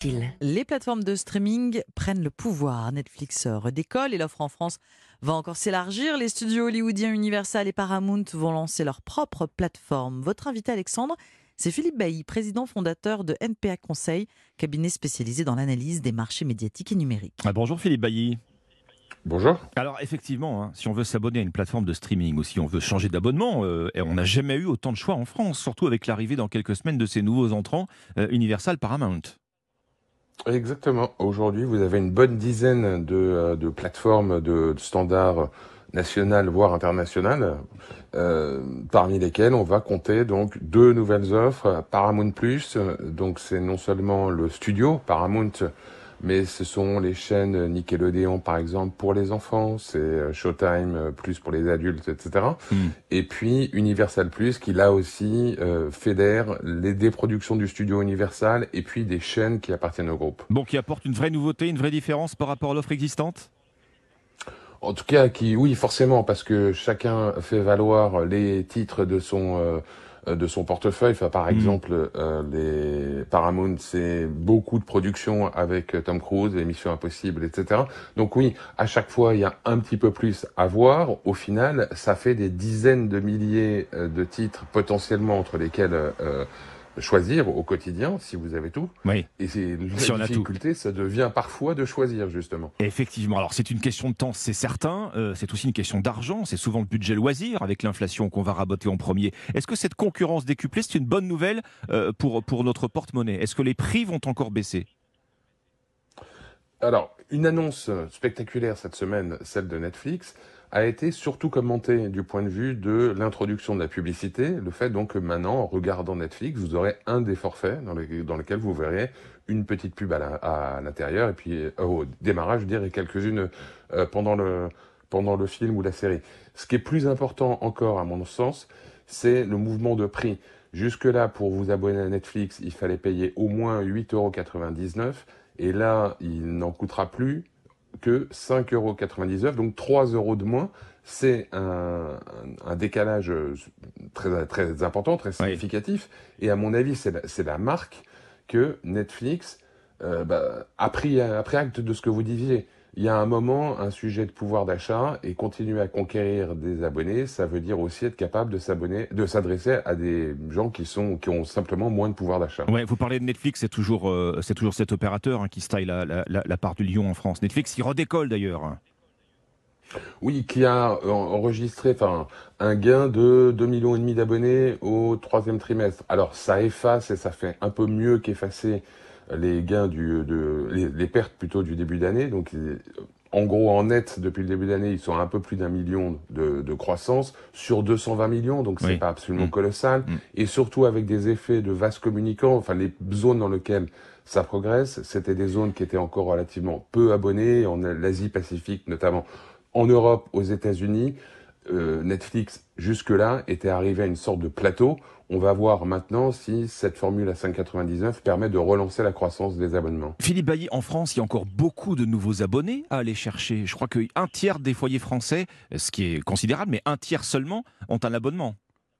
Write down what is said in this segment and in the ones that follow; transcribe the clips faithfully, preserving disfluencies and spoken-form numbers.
Les plateformes de streaming prennent le pouvoir. Netflix redécolle et l'offre en France va encore s'élargir. Les studios hollywoodiens Universal et Paramount vont lancer leur propre plateforme. Votre invité Alexandre, c'est Philippe Bailly, président fondateur de N P A Conseil, cabinet spécialisé dans l'analyse des marchés médiatiques et numériques. Ah, bonjour Philippe Bailly. Bonjour. Alors effectivement, hein, si on veut s'abonner à une plateforme de streaming ou si on veut changer d'abonnement, euh, et on n'a jamais eu autant de choix en France, surtout avec l'arrivée dans quelques semaines de ces nouveaux entrants, euh, Universal, Paramount. Exactement. Aujourd'hui, vous avez une bonne dizaine de, euh, de plateformes de, de standards nationales, voire internationales, euh, parmi lesquelles on va compter donc deux nouvelles offres. Paramount Plus, donc c'est non seulement le studio Paramount, mais ce sont les chaînes Nickelodeon, par exemple, pour les enfants, c'est Showtime Plus pour les adultes, et cetera. Mm. Et puis Universal Plus, qui là aussi euh, fédère les des productions du studio Universal et puis des chaînes qui appartiennent au groupe. Bon, qui apporte une vraie nouveauté, une vraie différence par rapport à l'offre existante ? En tout cas, qui, oui, forcément, parce que chacun fait valoir les titres de son euh, de son portefeuille. Enfin, par mmh. exemple, euh, les Paramount, c'est beaucoup de productions avec Tom Cruise, les Missions Impossibles, et cetera. Donc oui, à chaque fois, il y a un petit peu plus à voir. Au final, ça fait des dizaines de milliers de titres potentiellement entre lesquels euh, choisir au quotidien, si vous avez tout. Oui. Et c'est la si difficulté, ça devient parfois de choisir, justement. Et effectivement. Alors, c'est une question de temps, c'est certain. Euh, c'est aussi une question d'argent. C'est souvent le budget loisir, avec l'inflation qu'on va raboter en premier. Est-ce que cette concurrence décuplée, c'est une bonne nouvelle euh, pour, pour notre porte-monnaie ? Est-ce que les prix vont encore baisser ? Alors, une annonce spectaculaire cette semaine, celle de Netflix, a été surtout commentée du point de vue de l'introduction de la publicité, le fait donc que maintenant, en regardant Netflix, vous aurez un des forfaits dans, les, dans lesquels vous verrez une petite pub à, la, à l'intérieur, et puis euh, au démarrage, je dirais quelques-unes euh, pendant, le, pendant le film ou la série. Ce qui est plus important encore, à mon sens, c'est le mouvement de prix. Jusque-là, pour vous abonner à Netflix, il fallait payer au moins huit euros quatre-vingt-dix-neuf, et là, il n'en coûtera plus que cinq euros quatre-vingt-dix-neuf, donc trois euros de moins. C'est un, un, un décalage très, très important, très significatif. Oui. Et à mon avis, c'est la, c'est la marque que Netflix euh, bah, a, pris, a pris acte de ce que vous disiez. Il y a un moment, un sujet de pouvoir d'achat, et continuer à conquérir des abonnés, ça veut dire aussi être capable de s'abonner, de s'adresser à des gens qui sont, qui ont simplement moins de pouvoir d'achat. Ouais, vous parlez de Netflix, c'est toujours, euh, c'est toujours cet opérateur hein, qui style la, la, la, la part du lion en France. Netflix, il redécolle d'ailleurs. Oui, qui a enregistré, enfin, un gain de deux millions et demi d'abonnés au troisième trimestre. Alors, ça efface et ça fait un peu mieux qu'effacer les gains du, de, les, les pertes plutôt du début d'année. Donc, en gros, en net, depuis le début d'année, ils sont à un peu plus d'un million de, de croissance sur deux cent vingt millions. Donc, c'est oui. pas absolument mmh. colossal. Mmh. Et surtout avec des effets de vases communicants, enfin, les zones dans lesquelles ça progresse, c'était des zones qui étaient encore relativement peu abonnées, en Asie-Pacifique notamment. En Europe, aux États-Unis, euh, Netflix, jusque-là, était arrivé à une sorte de plateau. On va voir maintenant si cette formule à cinq euros quatre-vingt-dix-neuf permet de relancer la croissance des abonnements. Philippe Bailly, en France, il y a encore beaucoup de nouveaux abonnés à aller chercher. Je crois qu'un tiers des foyers français, ce qui est considérable, mais un tiers seulement, ont un abonnement.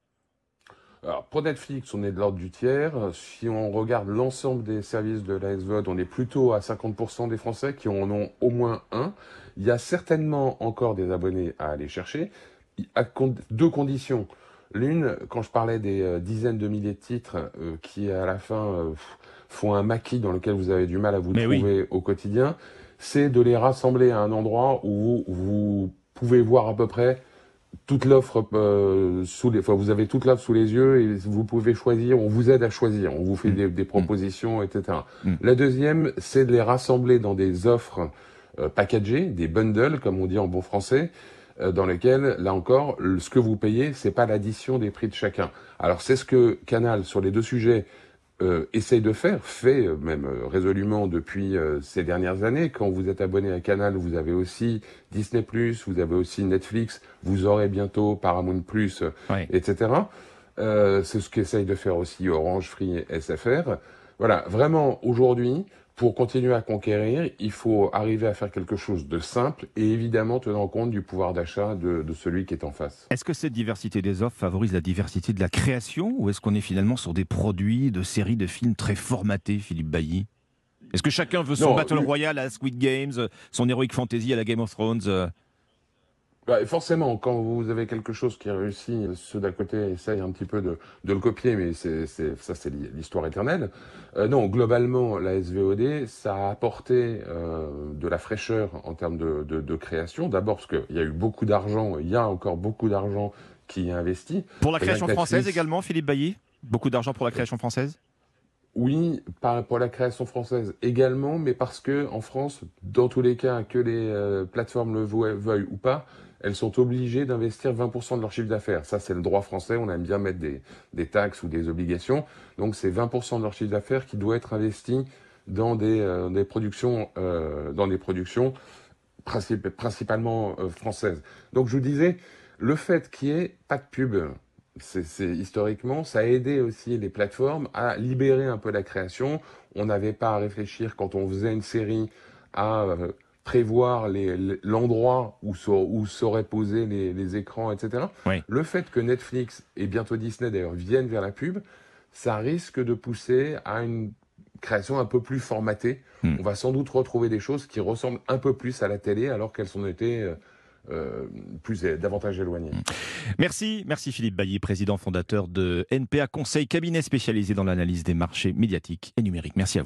Alors, pour Netflix, on est de l'ordre du tiers. Si on regarde l'ensemble des services de la S V O D, on est plutôt à cinquante pour cent des Français qui en ont au moins un. Il y a certainement encore des abonnés à aller chercher, à deux conditions. L'une, quand je parlais des euh, dizaines de milliers de titres euh, qui, à la fin, euh, font un maquis dans lequel vous avez du mal à vous Mais trouver oui. au quotidien, c'est de les rassembler à un endroit où vous pouvez voir à peu près toute l'offre euh, sous les, enfin, vous avez toute l'offre sous les yeux et vous pouvez choisir, on vous aide à choisir, on vous fait mmh. des, des propositions, mmh. et cetera. Mmh. La deuxième, c'est de les rassembler dans des offres euh, packagées, des bundles, comme on dit en bon français, euh, dans lesquels, là encore, le, ce que vous payez, c'est pas l'addition des prix de chacun. Alors c'est ce que Canal, sur les deux sujets, Euh, essaye de faire, fait euh, même euh, résolument depuis euh, ces dernières années. Quand vous êtes abonné à Canal, vous avez aussi Disney plus, vous avez aussi Netflix, vous aurez bientôt Paramount plus, oui. et cetera. Euh, c'est ce qu'essaye de faire aussi Orange, Free et S F R. Voilà, vraiment, aujourd'hui, pour continuer à conquérir, il faut arriver à faire quelque chose de simple et évidemment tenant compte du pouvoir d'achat de, de celui qui est en face. Est-ce que cette diversité des offres favorise la diversité de la création ou est-ce qu'on est finalement sur des produits, de séries, de films très formatés, Philippe Bailly ? Est-ce que chacun veut son Non, Battle euh, Royale à Squid Games, son Heroic Fantasy à la Game of Thrones euh Bah, forcément, quand vous avez quelque chose qui réussit, ceux d'à côté essayent un petit peu de, de le copier, mais c'est, c'est, ça c'est l'histoire éternelle. Euh, non, globalement, la S V O D, ça a apporté euh, de la fraîcheur en termes de, de, de création. D'abord parce qu'il y a eu beaucoup d'argent, il y a encore beaucoup d'argent qui est investi. Pour la création Netflix, française également, Philippe Bailly? Beaucoup d'argent pour la création française? Oui, par, pour la création française également, mais parce que en France, dans tous les cas, que les euh, plateformes le veu- veuillent ou pas, elles sont obligées d'investir vingt pour cent de leur chiffre d'affaires. Ça, c'est le droit français. On aime bien mettre des, des taxes ou des obligations. Donc, c'est vingt pour cent de leur chiffre d'affaires qui doit être investi dans des, euh, des productions, euh, dans des productions princip- principalement euh, françaises. Donc, je vous disais, le fait qu'il n'y ait pas de pub, c'est, c'est, historiquement, ça a aidé aussi les plateformes à libérer un peu la création. On n'avait pas à réfléchir quand on faisait une série à euh, prévoir les, les- l'endroit où, so- où seraient posés les, les écrans, et cetera. Oui. Le fait que Netflix et bientôt Disney d'ailleurs viennent vers la pub, ça risque de pousser à une création un peu plus formatée. Hmm. On va sans doute retrouver des choses qui ressemblent un peu plus à la télé alors qu'elles ont été euh, euh, plus davantage éloignées. Merci, merci Philippe Bailly, président fondateur de N P A Conseil, cabinet spécialisé dans l'analyse des marchés médiatiques et numériques. Merci à vous.